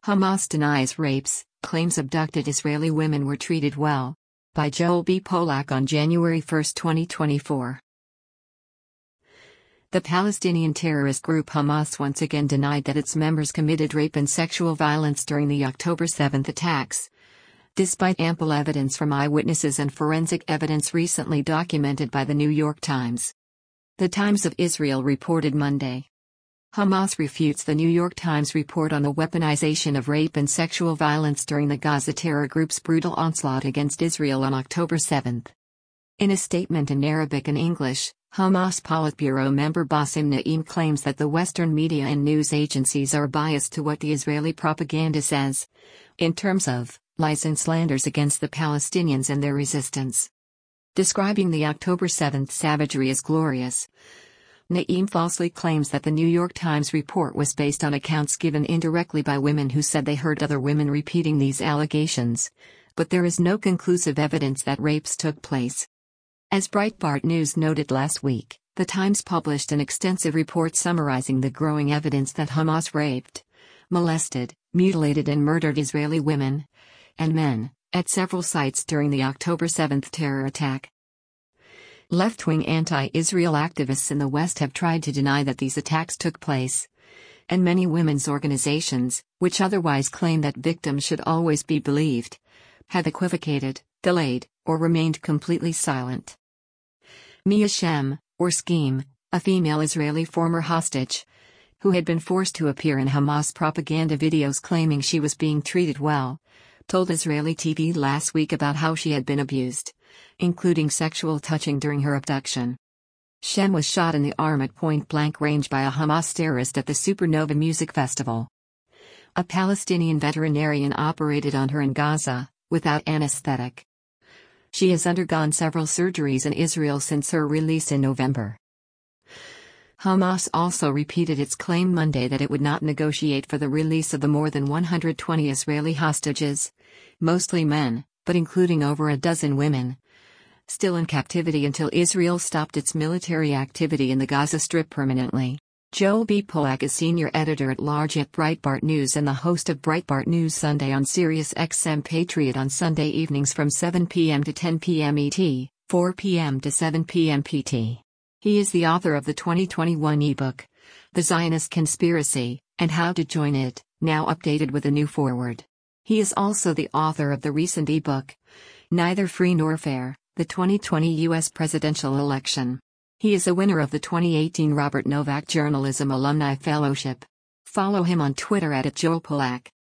Hamas denies rapes, claims abducted Israeli women were treated well. By Joel B. Polak on January 1, 2024. The Palestinian terrorist group Hamas once again denied that its members committed rape and sexual violence during the October 7 attacks. Despite ample evidence from eyewitnesses and forensic evidence recently documented by the New York Times. The Times of Israel reported Monday. Hamas refutes the New York Times report on the weaponization of rape and sexual violence during the Gaza terror group's brutal onslaught against Israel on October 7. In a statement in Arabic and English, Hamas Politburo member Bassem Naim claims that the Western media and news agencies are biased to what the Israeli propaganda says, in terms of lies and slanders against the Palestinians and their resistance. Describing the October 7 savagery as glorious, Naim falsely claims that the New York Times report was based on accounts given indirectly by women who said they heard other women repeating these allegations, but there is no conclusive evidence that rapes took place. As Breitbart News noted last week, the Times published an extensive report summarizing the growing evidence that Hamas raped, molested, mutilated and murdered Israeli women and men at several sites during the October 7 terror attack. Left-wing anti-Israel activists in the West have tried to deny that these attacks took place, and many women's organizations, which otherwise claim that victims should always be believed, have equivocated, delayed, or remained completely silent. Mia Shem, or Scheme, a female Israeli former hostage, who had been forced to appear in Hamas propaganda videos claiming she was being treated well, told Israeli TV last week about how she had been abused, including sexual touching during her abduction. Shem was shot in the arm at point-blank range by a Hamas terrorist at the Supernova Music Festival. A Palestinian veterinarian operated on her in Gaza, without anesthetic. She has undergone several surgeries in Israel since her release in November. Hamas also repeated its claim Monday that it would not negotiate for the release of the more than 120 Israeli hostages, mostly men, but including over a dozen women, still in captivity until Israel stopped its military activity in the Gaza Strip permanently. Joel B. Polak is senior editor-at-large at Breitbart News and the host of Breitbart News Sunday on Sirius XM Patriot on Sunday evenings from 7 p.m. to 10 p.m. ET, 4 p.m. to 7 p.m. PT. He is the author of the 2021 ebook, The Zionist Conspiracy, and How to Join It, now updated with a new foreword. He is also the author of the recent ebook, Neither Free Nor Fair, the 2020 U.S. Presidential Election. He is a winner of the 2018 Robert Novak Journalism Alumni Fellowship. Follow him on Twitter @JoelPolak.